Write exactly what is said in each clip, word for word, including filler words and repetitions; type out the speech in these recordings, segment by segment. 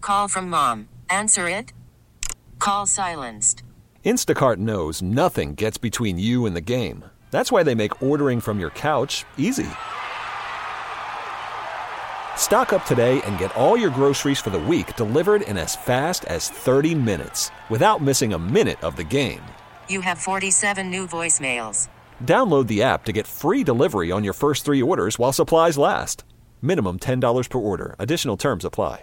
Call from mom. Answer it. Call silenced. Instacart knows nothing gets between you and the game. That's why they make ordering from your couch easy. Stock up today and get all your groceries for the week delivered in as fast as thirty minutes without missing a minute of the game. You have forty-seven new voicemails. Download the app to get free delivery on your first three orders while supplies last. Minimum ten dollars per order. Additional terms apply.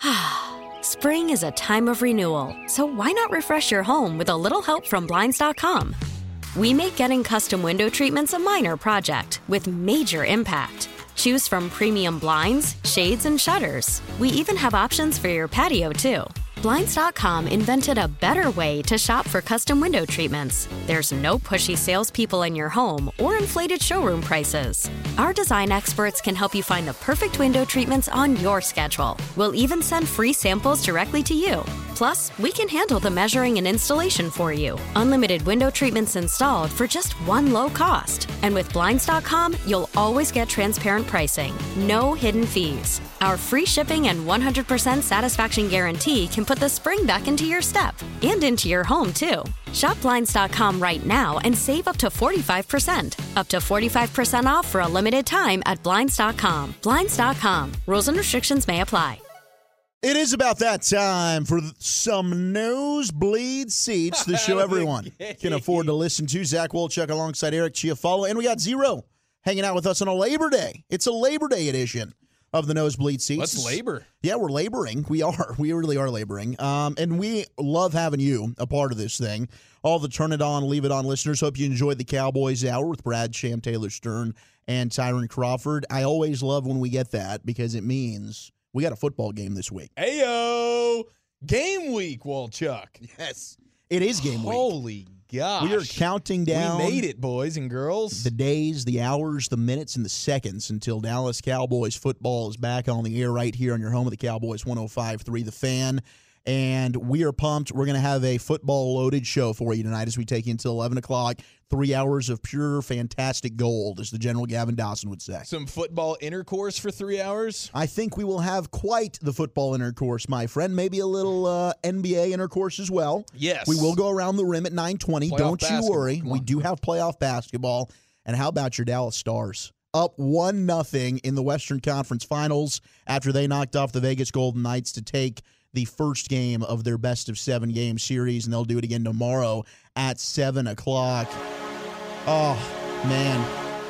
Spring is a time of renewal, so why not refresh your home with a little help from Blinds dot com? We make getting custom window treatments a minor project with major impact. Choose from premium blinds, shades, and shutters. We even have options for your patio, too. Blinds dot com invented a better way to shop for custom window treatments. There's no pushy salespeople in your home or inflated showroom prices. Our design experts can help you find the perfect window treatments on your schedule. We'll even send free samples directly to you. Plus, we can handle the measuring and installation for you. Unlimited window treatments installed for just one low cost. And with Blinds dot com, you'll always get transparent pricing. No hidden fees. Our free shipping and one hundred percent satisfaction guarantee can put the spring back into your step and into your home, too. Shop Blinds dot com right now and save up to forty-five percent. Up to forty-five percent off for a limited time at Blinds dot com. Blinds dot com. Rules and restrictions may apply. It is about that time for some nosebleed seats, the show everyone can afford to listen to. Zach Wolchuk alongside Eric Chiafalo, and we got Zero hanging out with us on a Labor Day. It's a Labor Day edition of the Nosebleed Seats. Let's labor. Yeah, we're laboring. We are. We really are laboring. Um, and we love having you a part of this thing. All the Turn It On, Leave It On listeners, hope you enjoyed the Cowboys Hour with Brad Sham, Taylor Stern, and Tyron Crawford. I always love when we get that because it means we got a football game this week. Ayo! Game week, Wolchuk. Yes. It is game week. Holy gosh. We are counting down. We made it, boys and girls. The days, the hours, the minutes, and the seconds until Dallas Cowboys football is back on the air right here on your home of the Cowboys, one oh five point three The Fan. And we are pumped. We're going to have a football-loaded show for you tonight as we take you until eleven o'clock. Three hours of pure, fantastic gold, as the General Gavin Dawson would say. Some football intercourse for three hours? I think we will have quite the football intercourse, my friend. Maybe a little uh, N B A intercourse as well. Yes. We will go around the rim at nine twenty. Playoff Don't basketball. you worry. Come We on. do have playoff basketball. And how about your Dallas Stars? Up one nothing in the Western Conference Finals after they knocked off the Vegas Golden Knights to take the first game of their best of seven game series, and they'll do it again tomorrow at seven o'clock. Oh, man.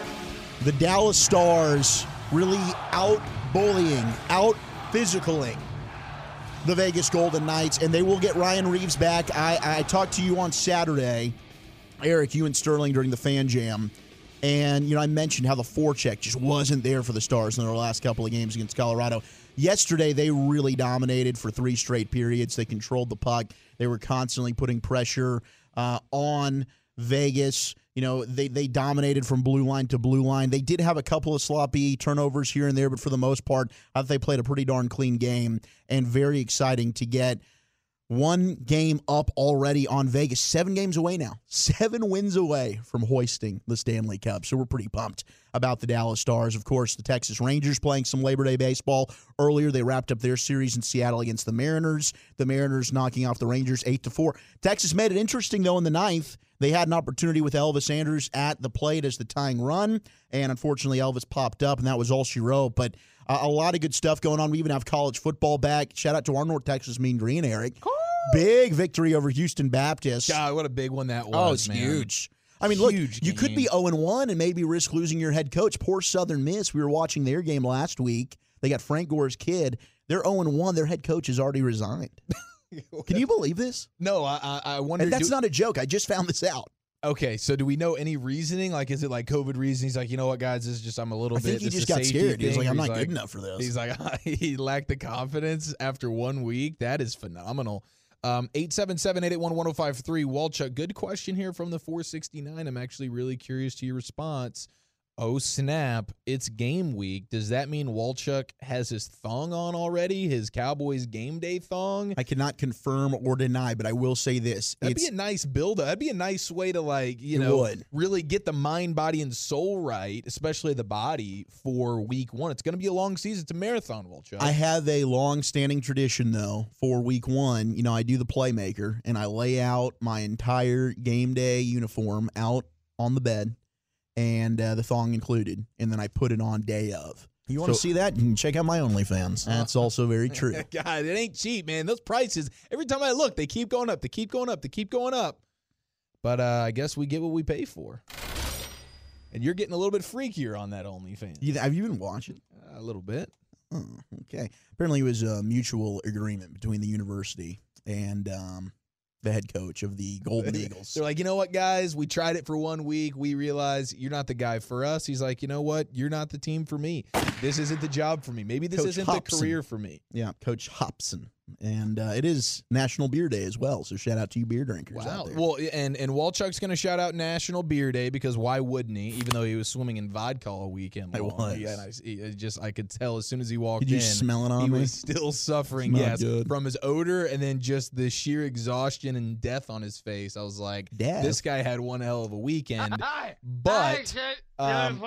The Dallas Stars really out-bullying, out-physicaling the Vegas Golden Knights, and they will get Ryan Reeves back. I, I talked to you on Saturday, Eric, you and Sterling during the Fan Jam, and you know I mentioned how the forecheck just wasn't there for the Stars in their last couple of games against Colorado. Yesterday, they really dominated for three straight periods. They controlled the puck. They were constantly putting pressure uh, on Vegas. You know, they, they dominated from blue line to blue line. They did have a couple of sloppy turnovers here and there, but for the most part, I thought they played a pretty darn clean game, and very exciting to get one game up already on Vegas. Seven games away now. Seven wins away from hoisting the Stanley Cup. So we're pretty pumped about the Dallas Stars. Of course, the Texas Rangers playing some Labor Day baseball. Earlier, they wrapped up their series in Seattle against the Mariners. The Mariners knocking off the Rangers eight to four. Texas made it interesting, though, in the ninth. They had an opportunity with Elvis Andrus at the plate as the tying run, and unfortunately Elvis popped up, and that was all she wrote. But uh, a lot of good stuff going on. We even have college football back. Shout out to our North Texas Mean Green, Eric. Cool. Big victory over Houston Baptist. God, what a big one that was, Oh, it's man. huge. I mean, look, Huge you could game. be oh and one and maybe risk losing your head coach. Poor Southern Miss. We were watching their game last week. They got Frank Gore's kid. They're oh and one. Their head coach has already resigned. Can you believe this? No, I I, I wonder. And that's do, not a joke. I just found this out. Okay, so do we know any reasoning? Like, is it like COVID reason? He's like, you know what, guys, this is just, I'm a little I bit. think he it's just a got safety scared. He was thing, like, I'm or not he's good enough for this. He's like, he lacked the confidence after one week. That is phenomenal. Um, eight seven seven, eight eight one, one oh five three. Wolchuk, good question here from the four sixty-nine. I'm actually really curious to your response. Oh, snap. It's game week. Does that mean Walchuk has his thong on already? His Cowboys game day thong? I cannot confirm or deny, but I will say this. That'd it's, be a nice build-up. That'd be a nice way to, like, you It know, would. really get the mind, body, and soul right, especially the body, for week one. It's going to be a long season. It's a marathon, Walchuk. I have a long-standing tradition, though, for week one. You know, I do the playmaker, and I lay out my entire game day uniform out on the bed, and uh, the thong included, and then I put it on day of. You want to So- see that? You can check out my OnlyFans. That's also very true. God, it ain't cheap, man. Those prices, every time I look, they keep going up. They keep going up. They keep going up. But uh, I guess we get what we pay for. And you're getting a little bit freakier on that OnlyFans. You, have you been watching? A little bit. Oh, okay. Apparently, it was a mutual agreement between the university and um, the head coach of the Golden Eagles. They're like, you know what, guys? We tried it for one week. We realized you're not the guy for us. He's like, you know what? You're not the team for me. This isn't the job for me. Maybe this Coach isn't Hobson. the career for me. Yeah, Coach Hobson. And uh, it is National Beer Day as well, so shout out to you beer drinkers Wow. out there. Well, and and Walchuk's going to shout out National Beer Day because why wouldn't he? Even though he was swimming in vodka all weekend I long. was. Yeah, and I, he- it just I could tell as soon as he walked Did you in. smell it on he me? was still suffering. Not Yes, good. from his odor and then just the sheer exhaustion and death on his face. I was like, Death? this guy had one hell of a weekend. But um,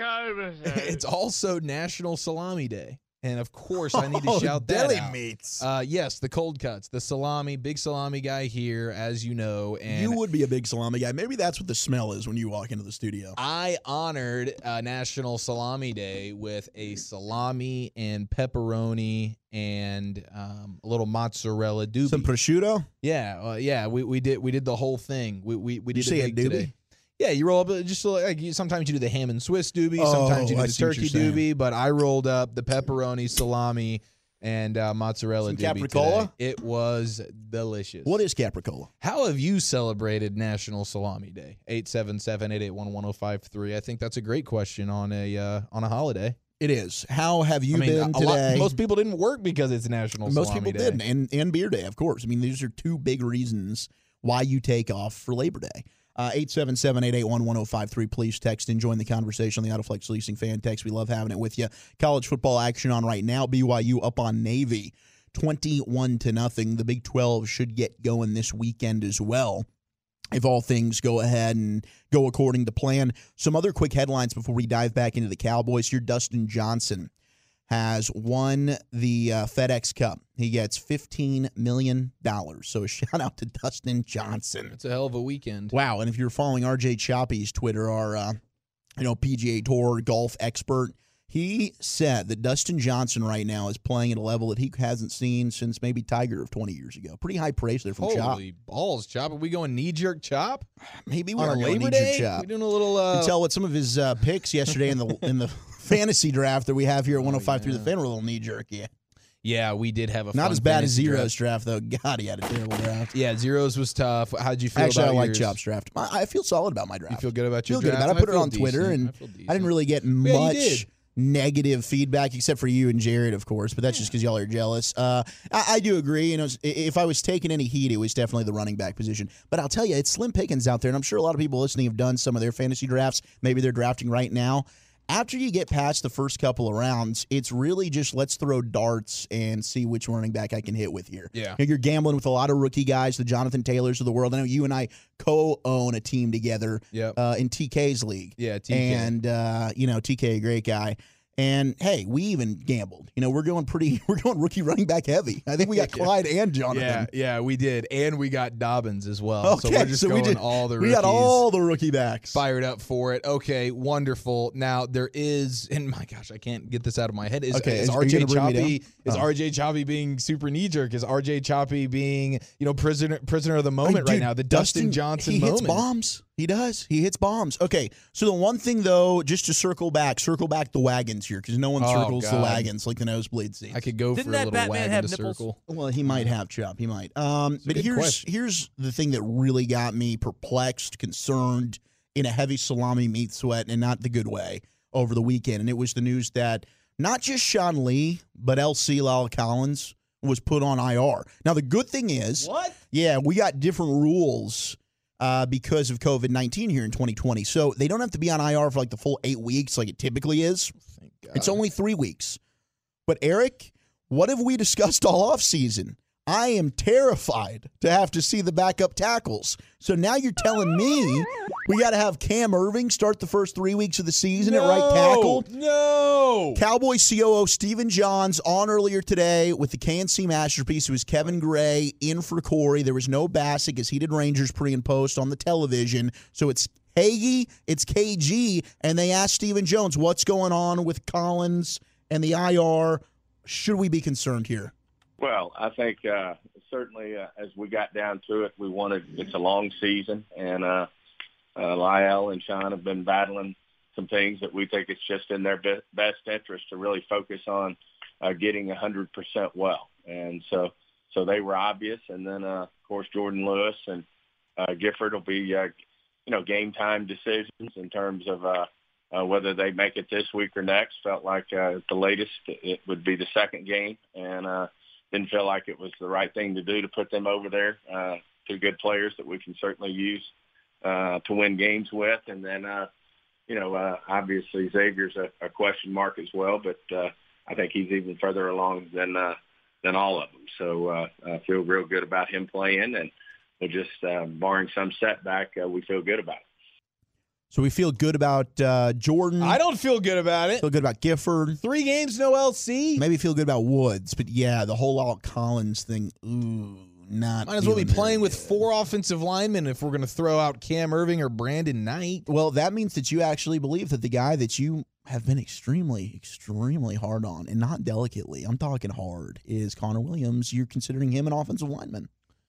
it's also National Salami Day. And, of course, I need to Oh, shout that deli out. meats. Uh, yes, the cold cuts, the salami, big salami guy here, as you know. And You would be a big salami guy. Maybe that's what the smell is when you walk into the studio. I honored uh, National Salami Day with a salami and pepperoni and um, a little mozzarella doobie. Some prosciutto? yeah, uh, yeah, we, we did we did the whole thing. We we, we Did did you it say a big doobie? today. Yeah, you roll up uh, just like you, sometimes you do the ham and Swiss doobie, Oh, sometimes you do I the see what turkey you're saying. doobie, but I rolled up the pepperoni, salami, and uh, mozzarella Some doobie capricola? today. It was delicious. What is capricola? How have you celebrated National Salami Day? eight seven seven, eight eight one, one oh five three. I think that's a great question on a uh, on a holiday. It is. How have you I mean, been a lot- today? most people didn't work because it's National Most Salami people Day. didn't, and, and Beer Day, of course. I mean, these are two big reasons why you take off for Labor Day. Uh, eight seven seven, eight eight one, one oh five three. Please text and join the conversation on the Autoflex Leasing fan text. We love having it with you. College football action on right now. B Y U up on Navy, twenty-one to nothing. The Big twelve should get going this weekend as well, if all things go ahead and go according to plan. Some other quick headlines before we dive back into the Cowboys. Here, Dustin Johnson has won the uh, FedEx Cup. He gets fifteen million dollars. So a shout out to Dustin Johnson. It's a hell of a weekend. Wow. And if you're following R J Choppy's Twitter, our uh, you know, P G A Tour golf expert, he said that Dustin Johnson right now is playing at a level that he hasn't seen since maybe Tiger of twenty years ago. Pretty high praise there from Chop. Holy balls, Chop. Are we going knee-jerk Chop? Maybe we on are a going Labor knee-jerk Day? Chop. We're doing a little... You Uh, can tell what some of his uh, picks yesterday in the in the fantasy draft that we have here at one oh five through yeah. the fan were a little knee jerk. Yeah, yeah, we did have a not fun as bad as fantasy Zero's draft. draft. though. God, he had a terrible draft. Yeah, Zeros was tough. How'd you feel Actually, I about like yours? Chop's draft. I, I feel solid about my draft. You feel good about your feel good draft? about it. I put it feel on Twitter, decent. and I feel I didn't decent. really get Yeah, you much did. negative feedback except for you and Jared, of course. But that's just because y'all are jealous. Uh, I, I do agree. You know, if I was taking any heat, it was definitely the running back position. But I'll tell you, it's slim pickings out there, and I'm sure a lot of people listening have done some of their fantasy drafts. Maybe they're drafting right now. After you get past the first couple of rounds, it's really just let's throw darts and see which running back I can hit with here. Yeah. You know, you're gambling with a lot of rookie guys, the Jonathan Taylors of the world. I know you and I co-own a team together Yep. uh, in T K's league. Yeah, T K. And, uh, you know, T K, a great guy. And, hey, we even gambled. You know, we're going pretty – we're going rookie running back heavy. I think we got Clyde and Jonathan. Yeah, yeah, we did. And we got Dobbins as well. Okay, so we're just so we going did- all the We rookies. got all the rookie backs. Fired up for it. Okay, wonderful. Now there is, and my gosh, I can't get this out of my head. Is, Okay, is is- are you R J gonna bring me Choppy? down? Is Oh. R J Choppy being super knee jerk? Is R J Choppy being, you know, prisoner prisoner of the moment Dude, right now? The Dustin, Johnson he moment. hits bombs. He does. He hits bombs. Okay, so the one thing, though, just to circle back, circle back the wagons here, because no one Oh, circles the God. wagons like the nosebleed seats. I could go Didn't for a that little Batman wagon have to nipples? circle. Well, he might have, Chop. He might. Um, a but good here's question. here's the thing that really got me perplexed, concerned, in a heavy salami meat sweat, and not the good way, over the weekend. And it was the news that not just Sean Lee, but L C Lyle Collins was put on I R. Now, the good thing is, What? yeah, we got different rules uh, because of COVID nineteen here in twenty twenty. So they don't have to be on I R for like the full eight weeks like it typically is. Thank God. It's only three weeks. But, Eric, what have we discussed all offseason? I am terrified to have to see the backup tackles. So now you're telling me we got to have Cam Irving start the first three weeks of the season no, at right tackle? No. Cowboys C O O Stephen Johns on earlier today with the K N C Masterpiece. It was Kevin Gray in for Corey. There was no Bassick as he did Rangers pre and post on the television. So it's Hagee, it's K G, and they asked Stephen Jones, what's going on with Collins and the I R? Should we be concerned here? Well, I think uh, certainly uh, as we got down to it, we wanted – it's a long season, and uh, uh, Lyle and Sean have been battling some things that we think it's just in their be- best interest to really focus on uh, getting one hundred percent well. And so so they were obvious. And then, uh, of course, Jordan Lewis and uh, Gifford will be, uh, you know, game time decisions in terms of uh, uh, whether they make it this week or next. Felt like uh, at the latest it would be the second game, and uh, didn't feel like it was the right thing to do to put them over there. Uh, two good players that we can certainly use uh, to win games with. And then, uh, you know, uh, obviously Xavier's a, a question mark as well, but uh, I think he's even further along than uh, than all of them. So uh, I feel real good about him playing, and we'll just, uh, barring some setback, uh, we feel good about it. So we feel good about uh, Jordan. I don't feel good about it. Feel good about Gifford. Three games, no L C. Maybe feel good about Woods. But, yeah, the whole Alec Collins thing, ooh, not Might as well be feeling playing very with good. four offensive linemen if we're going to throw out Cam Irving or Brandon Knight. Well, that means that you actually believe that the guy that you have been extremely, extremely hard on, and not delicately, I'm talking hard, is Connor Williams. You're considering him an offensive lineman.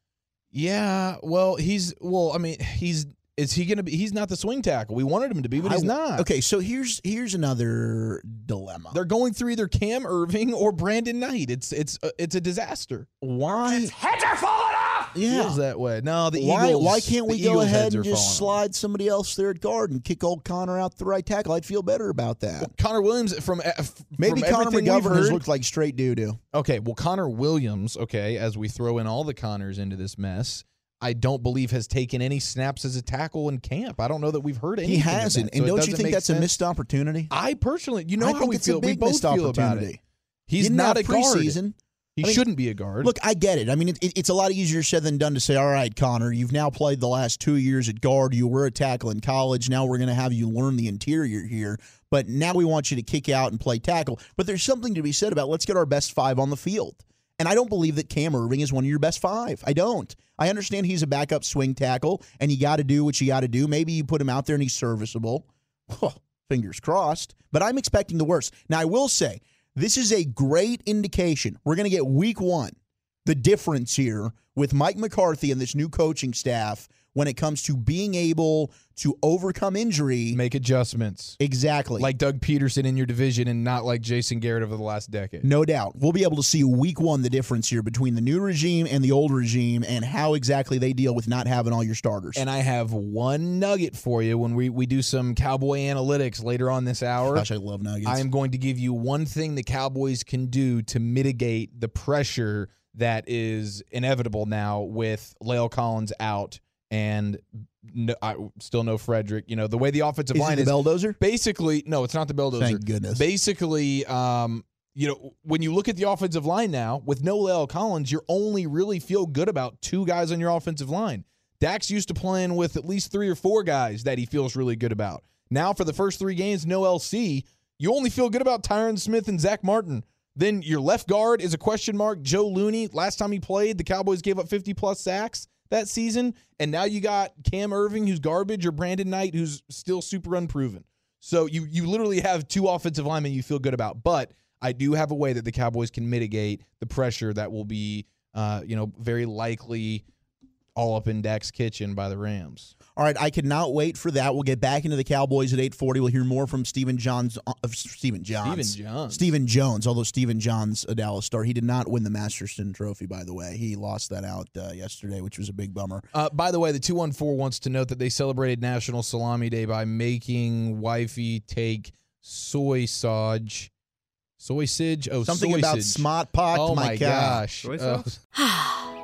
Yeah, well, he's, well, I mean, he's, is he going to be, he's not the swing tackle. We wanted him to be, but he's I- not. Okay, so here's here's another dilemma. They're going through either Cam Irving or Brandon Knight. It's it's uh, it's a disaster. Why? Heads are falling off. Yeah. Feels that way. No, the Why, Eagles. why can't we the go Eagles' ahead heads and are just falling off. slide somebody else there at guard and kick old Connor out the right tackle? I'd feel better about that. Connor Williams from uh, f- Maybe from Connor everything we've McGovern has heard- looked like straight doo-doo. Okay, well, Connor Williams, okay, as we throw in all the Connors into this mess, I don't believe has taken any snaps as a tackle in camp. I don't know that we've heard anything. He of hasn't. that, And so it don't you doesn't think make that's a sense. missed opportunity? I personally, you know I how think we it's feel. a big we both missed feel about opportunity. it. He's You didn't not have a guard. preseason. He I mean, shouldn't be a guard. Look, I get it. I mean, it, it, it's a lot easier said than done to say, all right, Connor, you've now played the last two years at guard. You were a tackle in college. Now we're going to have you learn the interior here. But now we want you to kick out and play tackle. But there's something to be said about let's get our best five on the field. And I don't believe that Cam Irving is one of your best five. I don't. I understand he's a backup swing tackle, and you got to do what you got to do. Maybe you put him out there and he's serviceable. Fingers crossed. But I'm expecting the worst. Now, I will say, this is a great indication. We're going to get week one, the difference here with Mike McCarthy and this new coaching staff when it comes to being able to overcome injury. Make adjustments. Exactly. Like Doug Peterson in your division and not like Jason Garrett over the last decade. No doubt. We'll be able to see week one the difference here between the new regime and the old regime and how exactly they deal with not having all your starters. And I have one nugget for you when we, we do some Cowboy analytics later on this hour. Gosh, I love nuggets. I am going to give you one thing the Cowboys can do to mitigate the pressure that is inevitable now with La'el Collins out and no, I, still no Frederick. You know, the way the offensive Is line it the is Belldozer? basically, no, it's not the Belldozer. Thank goodness. Basically, um, you know, when you look at the offensive line now, with no La'el Collins, you're only really feel good about two guys on your offensive line. Dak's used to playing with at least three or four guys that he feels really good about. Now, for the first three games, no L C, you only feel good about Tyron Smith and Zach Martin. Then your left guard is a question mark. Joe Looney, last time he played, the Cowboys gave up fifty-plus sacks that season. And now you got Cam Irving, who's garbage, or Brandon Knight, who's still super unproven. So you you literally have two offensive linemen you feel good about. But I do have a way that the Cowboys can mitigate the pressure that will be, uh, you know, very likely all up in Dak's kitchen by the Rams. All right, I cannot wait for that. We'll get back into the Cowboys at eight forty. We'll hear more from Stephen Johns. Uh, Stephen Johns. Stephen Johns. Stephen Jones, although Stephen Johns, a Dallas Star. He did not win the Masterson Trophy, by the way. He lost that out uh, yesterday, which was a big bummer. Uh, by the way, the two one four wants to note that they celebrated National Salami Day by making wifey take soy sausage. Soy sage? Oh, Something soy about sage. smart pot. Oh, my, my God. gosh. Oh.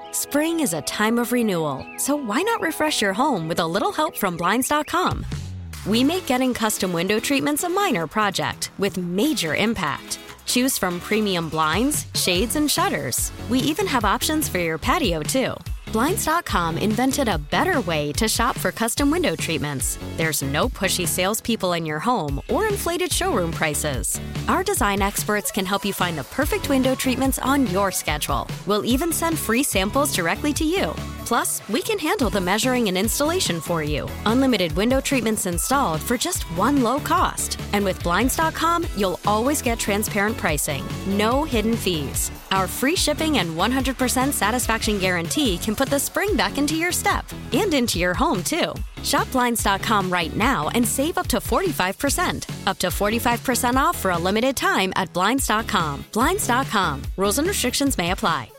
Spring is a time of renewal, so why not refresh your home with a little help from Blinds dot com? We make getting custom window treatments a minor project with major impact. Choose from premium blinds, shades, and shutters. We even have options for your patio, too. Blinds dot com invented a better way to shop for custom window treatments. There's no pushy salespeople in your home or inflated showroom prices. Our design experts can help you find the perfect window treatments on your schedule. We'll even send free samples directly to you. Plus, we can handle the measuring and installation for you. Unlimited window treatments installed for just one low cost. And with Blinds dot com, you'll always get transparent pricing. No hidden fees. Our free shipping and one hundred percent satisfaction guarantee can put the spring back into your step and into your home, too. Shop Blinds dot com right now and save up to forty-five percent. Up to forty-five percent off for a limited time at Blinds dot com. Blinds dot com. Rules and restrictions may apply.